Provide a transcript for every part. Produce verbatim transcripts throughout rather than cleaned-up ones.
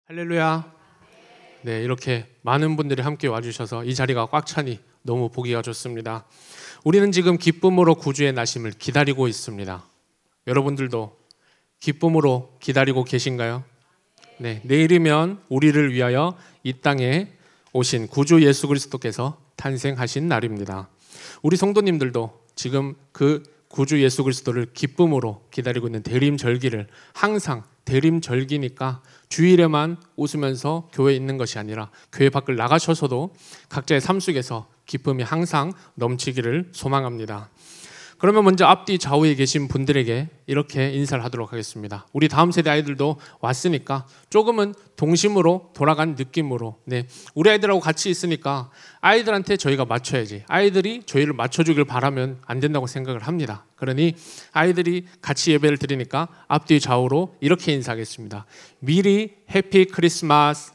할렐루야. 네, 이렇게 많은 분들이 함께 와주셔서 이 자리가 꽉 차니 너무 보기가 좋습니다. 우리는 지금 기쁨으로 구주의 나심을 기다리고 있습니다. 여러분들도 기쁨으로 기다리고 계신가요? 네, 내일이면 우리를 위하여 이 땅에 오신 구주 예수 그리스도께서 탄생하신 날입니다. 우리 성도님들도 지금 그 구주 예수 그리스도를 기쁨으로 기다리고 있는 대림절기를 항상 대림절기니까 주일에만 웃으면서 교회에 있는 것이 아니라 교회 밖을 나가셔서도 각자의 삶 속에서 기쁨이 항상 넘치기를 소망합니다. 그러면 먼저 앞뒤 좌우에 계신 분들에게 이렇게 인사를 하도록 하겠습니다. 우리 다음 세대 아이들도 왔으니까 조금은 동심으로 돌아간 느낌으로, 네, 우리 아이들하고 같이 있으니까 아이들한테 저희가 맞춰야지, 아이들이 저희를 맞춰주길 바라면 안 된다고 생각을 합니다. 그러니 아이들이 같이 예배를 드리니까 앞뒤 좌우로 이렇게 인사하겠습니다. 미리 해피 크리스마스.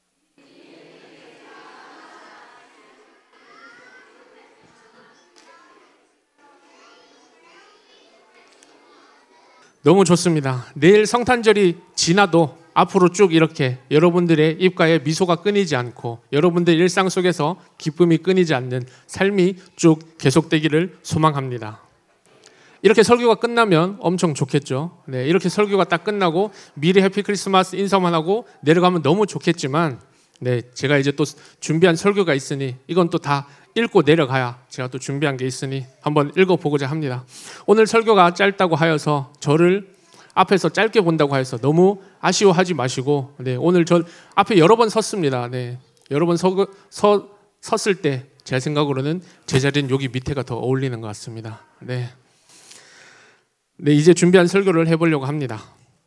너무 좋습니다. 내일 성탄절이 지나도 앞으로 쭉 이렇게 여러분들의 입가에 미소가 끊이지 않고 여러분들 일상 속에서 기쁨이 끊이지 않는 삶이 쭉 계속되기를 소망합니다. 이렇게 설교가 끝나면 엄청 좋겠죠. 네, 이렇게 설교가 딱 끝나고 미리 해피 크리스마스 인사만 하고 내려가면 너무 좋겠지만, 네, 제가 이제 또 준비한 설교가 있으니 이건 또 다 읽고 내려가야 제가 또 준비한 게 있으니 한번 읽어보고자 합니다. 오늘 설교가 짧다고 하여서 저를 앞에서 짧게 본다고 하여서 너무 아쉬워하지 마시고, 네, 오늘 저 앞에 여러 번 섰습니다. 네, 여러 번 서, 서, 섰을 때 제 생각으로는 제 자리는 여기 밑에가 더 어울리는 것 같습니다. 네, 네, 이제 준비한 설교를 해보려고 합니다.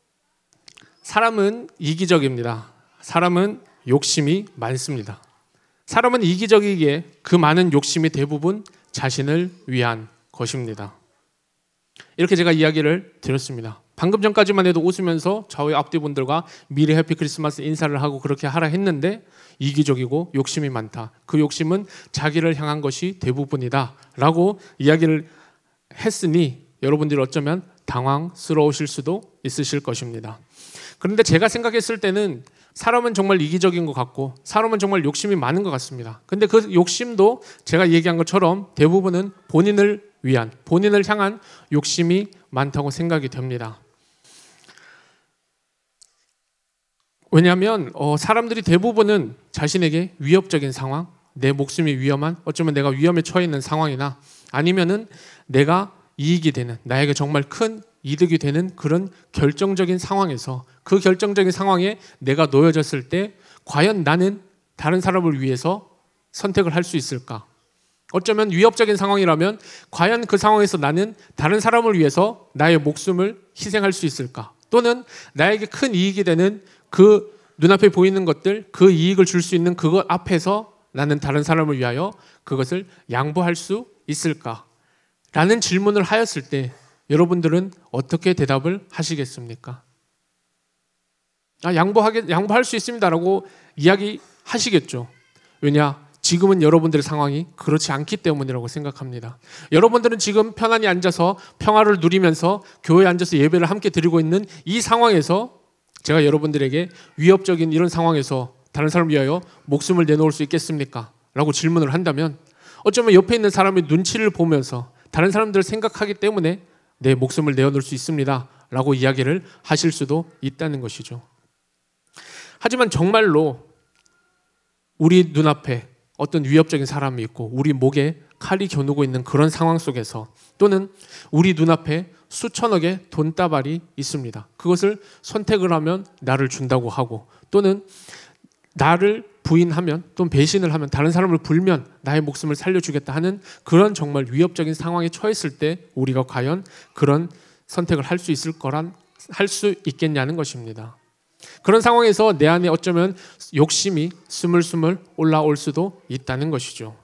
사람은 이기적입니다. 사람은 욕심이 많습니다. 사람은 이기적이기에 그 많은 욕심이 대부분 자신을 위한 것입니다. 이렇게 제가 이야기를 드렸습니다. 방금 전까지만 해도 웃으면서 좌우의 앞뒤 분들과 미리 해피 크리스마스 인사를 하고 그렇게 하라 했는데 이기적이고 욕심이 많다. 그 욕심은 자기를 향한 것이 대부분이다 라고 이야기를 했으니 여러분들이 어쩌면 당황스러우실 수도 있으실 것입니다. 그런데 제가 생각했을 때는 사람은 정말 이기적인 것 같고 사람은 정말 욕심이 많은 것 같습니다. 근데 그 욕심도 제가 얘기한 것처럼 대부분은 본인을 위한, 본인을 향한 욕심이 많다고 생각이 됩니다. 왜냐하면 어, 사람들이 대부분은 자신에게 위협적인 상황, 내 목숨이 위험한, 어쩌면 내가 위험에 처해 있는 상황이나 아니면은 내가 이익이 되는, 나에게 정말 큰 이득이 되는 그런 결정적인 상황에서 그 결정적인 상황에 내가 놓여졌을 때 과연 나는 다른 사람을 위해서 선택을 할 수 있을까? 어쩌면 위협적인 상황이라면 과연 그 상황에서 나는 다른 사람을 위해서 나의 목숨을 희생할 수 있을까? 또는 나에게 큰 이익이 되는 그 눈앞에 보이는 것들, 그 이익을 줄 수 있는 그것 앞에서 나는 다른 사람을 위하여 그것을 양보할 수 있을까? 라는 질문을 하였을 때 여러분들은 어떻게 대답을 하시겠습니까? 아, 양보하게, 양보할 수 있습니다라고 이야기하시겠죠. 왜냐? 지금은 여러분들의 상황이 그렇지 않기 때문이라고 생각합니다. 여러분들은 지금 편안히 앉아서 평화를 누리면서 교회에 앉아서 예배를 함께 드리고 있는 이 상황에서 제가 여러분들에게 위협적인 이런 상황에서 다른 사람을 위하여 목숨을 내놓을 수 있겠습니까? 라고 질문을 한다면 어쩌면 옆에 있는 사람의 눈치를 보면서 다른 사람들을 생각하기 때문에 내 목숨을 내어놓을 수 있습니다 라고 이야기를 하실 수도 있다는 것이죠. 하지만 정말로 우리 눈앞에 어떤 위협적인 사람이 있고 우리 목에 칼이 겨누고 있는 그런 상황 속에서 또는 우리 눈앞에 수천억의 돈다발이 있습니다. 그것을 선택을 하면 나를 준다고 하고 또는 나를 부인하면 또는 배신을 하면 다른 사람을 불면 나의 목숨을 살려주겠다 하는 그런 정말 위협적인 상황에 처했을 때 우리가 과연 그런 선택을 할 수 있을 거란 할 수 있겠냐는 것입니다. 그런 상황에서 내 안에 어쩌면 욕심이 스물스물 올라올 수도 있다는 것이죠.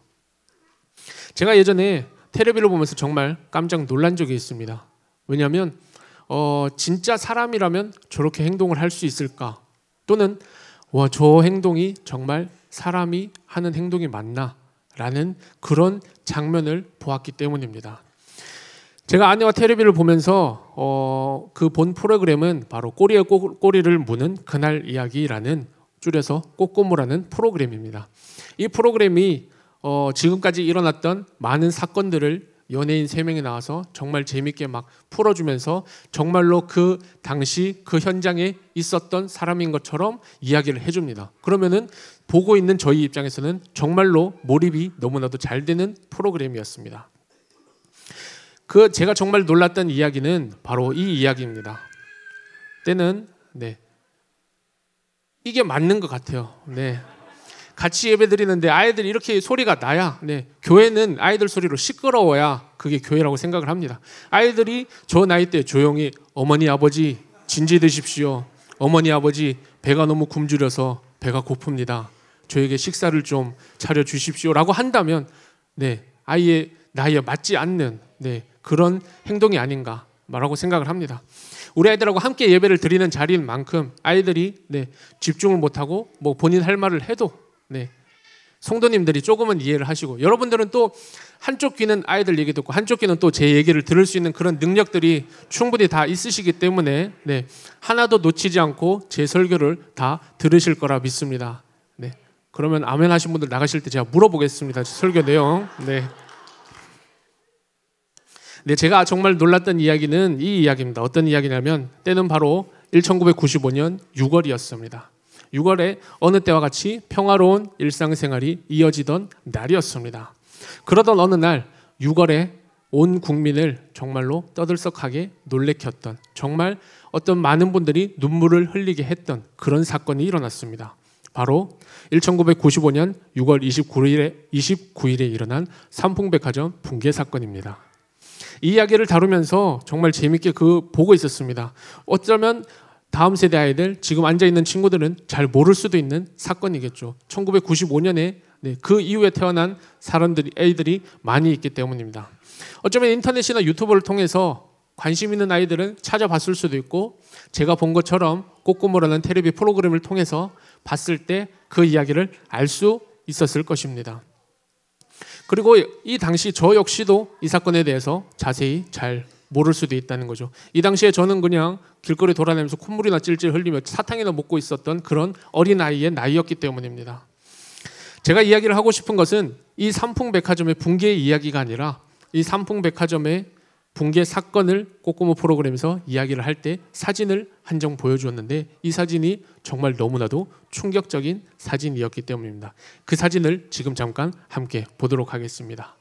제가 예전에 텔레비를 보면서 정말 깜짝 놀란 적이 있습니다. 왜냐하면 어, 진짜 사람이라면 저렇게 행동을 할 수 있을까? 또는 와, 저 행동이 정말 사람이 하는 행동이 맞나? 라는 그런 장면을 보았기 때문입니다. 제가 아내와 텔레비를 보면서 어, 그 본 프로그램은 바로 꼬리에 꼬, 꼬리를 무는 그날 이야기라는, 줄여서 꼬꼬무라는 프로그램입니다. 이 프로그램이 어, 지금까지 일어났던 많은 사건들을 연예인 세 명이 나와서 정말 재밌게 막 풀어주면서 정말로 그 당시 그 현장에 있었던 사람인 것처럼 이야기를 해줍니다. 그러면은 보고 있는 저희 입장에서는 정말로 몰입이 너무나도 잘 되는 프로그램이었습니다. 그 제가 정말 놀랐던 이야기는 바로 이 이야기입니다. 때는 네 이게 맞는 것 같아요. 네. 같이 예배 드리는데 아이들이 이렇게 소리가 나야, 네, 교회는 아이들 소리로 시끄러워야 그게 교회라고 생각을 합니다. 아이들이 저 나이 때 조용히 어머니 아버지 진지 드십시오. 어머니 아버지 배가 너무 굶주려서 배가 고픕니다. 저에게 식사를 좀 차려 주십시오라고 한다면, 네, 아이의 나이에 맞지 않는, 네, 그런 행동이 아닌가 라고 생각을 합니다. 우리 아이들하고 함께 예배를 드리는 자리인 만큼 아이들이 네, 집중을 못하고 뭐 본인 할 말을 해도 네, 성도님들이 조금은 이해를 하시고, 여러분들은 또 한쪽 귀는 아이들 얘기 듣고 한쪽 귀는 또 제 얘기를 들을 수 있는 그런 능력들이 충분히 다 있으시기 때문에 네, 하나도 놓치지 않고 제 설교를 다 들으실 거라 믿습니다. 네, 그러면 아멘 하신 분들 나가실 때 제가 물어보겠습니다. 설교 내용. 네. 네, 제가 정말 놀랐던 이야기는 이 이야기입니다. 어떤 이야기냐면 때는 바로 천구백구십오 년 유월이었습니다. 유월에 어느 때와 같이 평화로운 일상생활이 이어지던 날이었습니다. 그러던 어느 날 유월에 온 국민을 정말로 떠들썩하게 놀래켰던, 정말 어떤 많은 분들이 눈물을 흘리게 했던 그런 사건이 일어났습니다. 바로 천구백구십오 년 유월 이십구일에, 이십구일에 일어난 삼풍백화점 붕괴 사건입니다. 이 이야기를 다루면서 정말 재밌게 그 보고 있었습니다. 어쩌면 다음 세대 아이들, 지금 앉아있는 친구들은 잘 모를 수도 있는 사건이겠죠. 천구백구십오 년에 네, 그 이후에 태어난 사람들이, 애들이 많이 있기 때문입니다. 어쩌면 인터넷이나 유튜브를 통해서 관심 있는 아이들은 찾아봤을 수도 있고, 제가 본 것처럼 꼬꼬무라는 텔레비 프로그램을 통해서 봤을 때 그 이야기를 알 수 있었을 것입니다. 그리고 이 당시 저 역시도 이 사건에 대해서 자세히 잘 모를 수도 있다는 거죠. 이 당시에 저는 그냥 길거리 돌아다니면서 콧물이나 찔찔 흘리며 사탕이나 먹고 있었던 그런 어린아이의 나이였기 때문입니다. 제가 이야기를 하고 싶은 것은 이 삼풍백화점의 붕괴의 이야기가 아니라 이 삼풍백화점의 붕괴 사건을 꼬꼬무 프로그램에서 이야기를 할 때 사진을 한 장 보여주었는데, 이 사진이 정말 너무나도 충격적인 사진이었기 때문입니다. 그 사진을 지금 잠깐 함께 보도록 하겠습니다.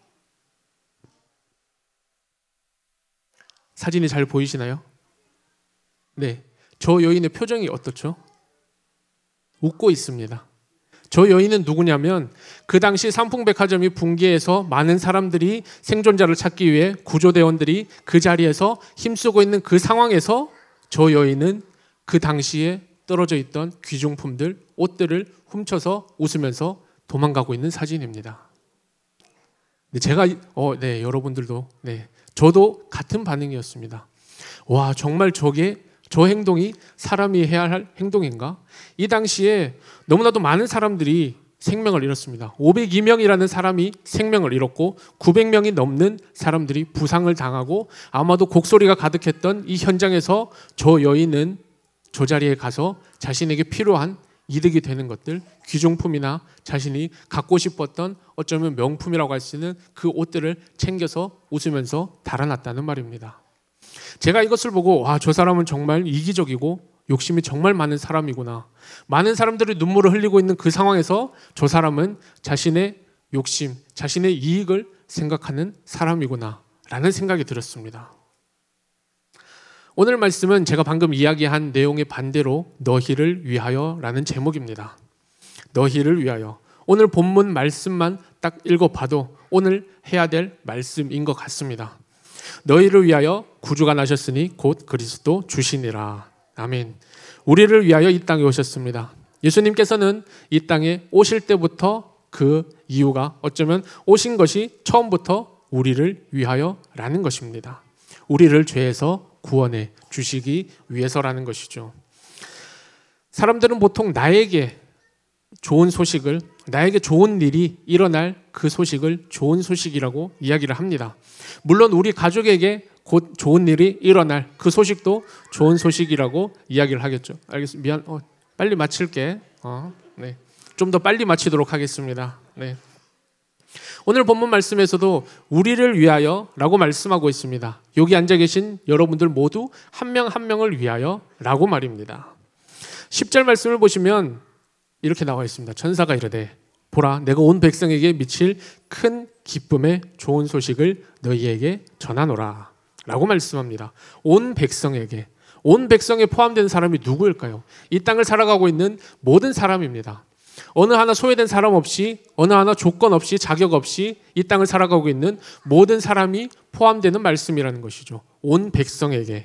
사진이 잘 보이시나요? 네, 저 여인의 표정이 어떻죠? 웃고 있습니다. 저 여인은 누구냐면 그 당시 삼풍백화점이 붕괴해서 많은 사람들이 생존자를 찾기 위해 구조대원들이 그 자리에서 힘쓰고 있는 그 상황에서 저 여인은 그 당시에 떨어져 있던 귀중품들, 옷들을 훔쳐서 웃으면서 도망가고 있는 사진입니다. 네, 제가 어, 네, 여러분들도 네, 저도 같은 반응이었습니다. 와, 정말 저게 저 행동이 사람이 해야 할 행동인가? 이 당시에 너무나도 많은 사람들이 생명을 잃었습니다. 오백이 명이라는 사람이 생명을 잃었고 구백 명이 넘는 사람들이 부상을 당하고, 아마도 곡소리가 가득했던 이 현장에서 저 여인은 저 자리에 가서 자신에게 필요한 이득이 되는 것들, 귀중품이나 자신이 갖고 싶었던 어쩌면 명품이라고 할 수 있는 그 옷들을 챙겨서 웃으면서 달아났다는 말입니다. 제가 이것을 보고 와, 저 사람은 정말 이기적이고 욕심이 정말 많은 사람이구나. 많은 사람들이 눈물을 흘리고 있는 그 상황에서 저 사람은 자신의 욕심, 자신의 이익을 생각하는 사람이구나 라는 생각이 들었습니다. 오늘 말씀은 제가 방금 이야기한 내용의 반대로 너희를 위하여 라는 제목입니다. 너희를 위하여. 오늘 본문 말씀만 딱 읽어봐도 오늘 해야 될 말씀인 것 같습니다. 너희를 위하여 구주가 나셨으니 곧 그리스도 주시니라. 아멘. 우리를 위하여 이 땅에 오셨습니다. 예수님께서는 이 땅에 오실 때부터 그 이유가 어쩌면 오신 것이 처음부터 우리를 위하여라는 것입니다. 우리를 죄에서 구원해 주시기 위해서라는 것이죠. 사람들은 보통 나에게 좋은 소식을, 나에게 좋은 일이 일어날 그 소식을 좋은 소식이라고 이야기를 합니다. 물론 우리 가족에게 곧 좋은 일이 일어날 그 소식도 좋은 소식이라고 이야기를 하겠죠. 알겠습니다. 미안. 어, 빨리 마칠게. 어, 네. 좀 더 빨리 마치도록 하겠습니다. 네. 오늘 본문 말씀에서도 우리를 위하여라고 말씀하고 있습니다. 여기 앉아 계신 여러분들 모두 한 명 한 명을 위하여라고 말입니다. 십 절 말씀을 보시면 이렇게 나와 있습니다. 천사가 이르되 보라 내가 온 백성에게 미칠 큰 기쁨의 좋은 소식을 너희에게 전하노라 라고 말씀합니다. 온 백성에게, 온 백성에 포함된 사람이 누구일까요? 이 땅을 살아가고 있는 모든 사람입니다. 어느 하나 소외된 사람 없이, 어느 하나 조건 없이, 자격 없이 이 땅을 살아가고 있는 모든 사람이 포함되는 말씀이라는 것이죠. 온 백성에게.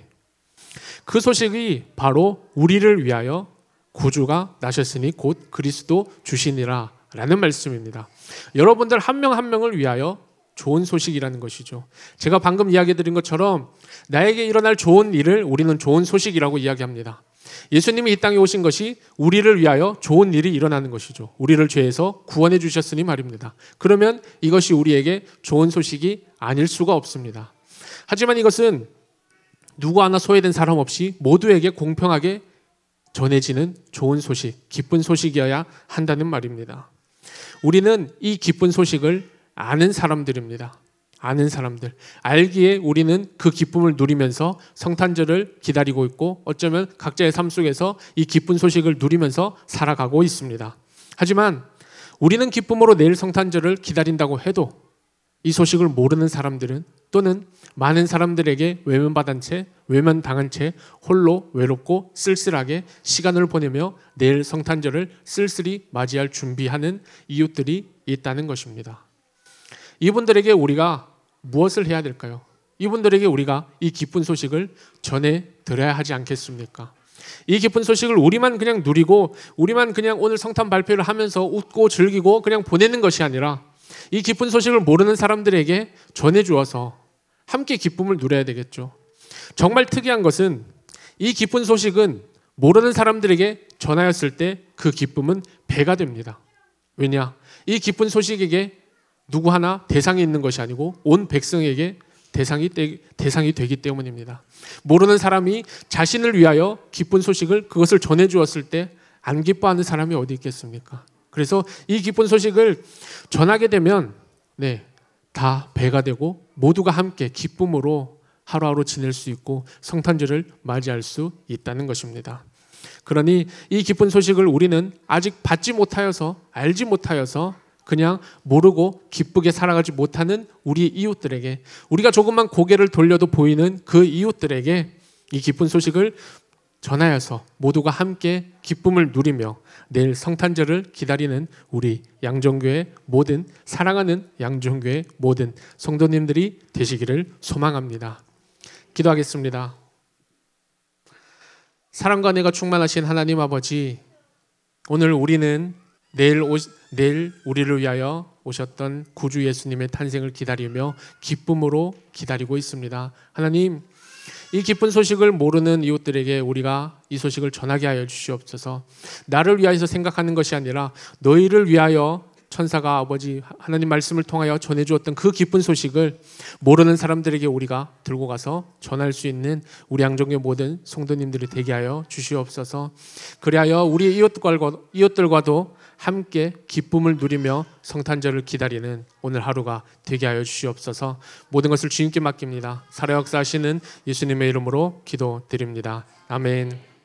그 소식이 바로 우리를 위하여 구주가 나셨으니 곧 그리스도 주시니라 라는 말씀입니다. 여러분들 한 명 한 명을 위하여 좋은 소식이라는 것이죠. 제가 방금 이야기 드린 것처럼 나에게 일어날 좋은 일을 우리는 좋은 소식이라고 이야기합니다. 예수님이 이 땅에 오신 것이 우리를 위하여 좋은 일이 일어나는 것이죠. 우리를 죄에서 구원해 주셨으니 말입니다. 그러면 이것이 우리에게 좋은 소식이 아닐 수가 없습니다. 하지만 이것은 누구 하나 소외된 사람 없이 모두에게 공평하게 전해지는 좋은 소식, 기쁜 소식이어야 한다는 말입니다. 우리는 이 기쁜 소식을 아는 사람들입니다. 아는 사람들. 알기에 우리는 그 기쁨을 누리면서 성탄절을 기다리고 있고 어쩌면 각자의 삶 속에서 이 기쁜 소식을 누리면서 살아가고 있습니다. 하지만 우리는 기쁨으로 내일 성탄절을 기다린다고 해도 이 소식을 모르는 사람들은 또는 많은 사람들에게 외면받은 채, 외면당한 채 홀로 외롭고 쓸쓸하게 시간을 보내며 내일 성탄절을 쓸쓸히 맞이할 준비하는 이웃들이 있다는 것입니다. 이분들에게 우리가 무엇을 해야 될까요? 이분들에게 우리가 이 기쁜 소식을 전해 드려야 하지 않겠습니까? 이 기쁜 소식을 우리만 그냥 누리고 우리만 그냥 오늘 성탄 발표를 하면서 웃고 즐기고 그냥 보내는 것이 아니라 이 기쁜 소식을 모르는 사람들에게 전해 주어서 함께 기쁨을 누려야 되겠죠. 정말 특이한 것은 이 기쁜 소식은 모르는 사람들에게 전하였을 때 그 기쁨은 배가 됩니다. 왜냐? 이 기쁜 소식에게 누구 하나 대상이 있는 것이 아니고 온 백성에게 대상이, 대상이 되기 때문입니다. 모르는 사람이 자신을 위하여 기쁜 소식을 그것을 전해 주었을 때 안 기뻐하는 사람이 어디 있겠습니까? 그래서 이 기쁜 소식을 전하게 되면 네, 다 배가 되고 모두가 함께 기쁨으로 하루하루 지낼 수 있고 성탄절을 맞이할 수 있다는 것입니다. 그러니 이 기쁜 소식을 우리는 아직 받지 못하여서 알지 못하여서 그냥 모르고 기쁘게 살아가지 못하는 우리 이웃들에게 우리가 조금만 고개를 돌려도 보이는 그 이웃들에게 이 기쁜 소식을 전하여서 모두가 함께 기쁨을 누리며 내일 성탄절을 기다리는 우리 양정교회 모든 사랑하는 양정교회 모든 성도님들이 되시기를 소망합니다. 기도하겠습니다. 사랑과 은혜가 충만하신 하나님 아버지, 오늘 우리는 내일, 오, 내일 우리를 위하여 오셨던 구주 예수님의 탄생을 기다리며 기쁨으로 기다리고 있습니다. 하나님, 이 기쁜 소식을 모르는 이웃들에게 우리가 이 소식을 전하게 하여 주시옵소서. 나를 위하여서 생각하는 것이 아니라 너희를 위하여 천사가 아버지 하나님 말씀을 통하여 전해주었던 그 기쁜 소식을 모르는 사람들에게 우리가 들고 가서 전할 수 있는 우리 양정교회 모든 성도님들이 되게 하여 주시옵소서. 그리하여 우리 이웃들과도, 이웃들과도 함께 기쁨을 누리며 성탄절을 기다리는 오늘 하루가 되게 하여 주시옵소서. 모든 것을 주님께 맡깁니다. 살아 역사하시는 예수님의 이름으로 기도드립니다. 아멘.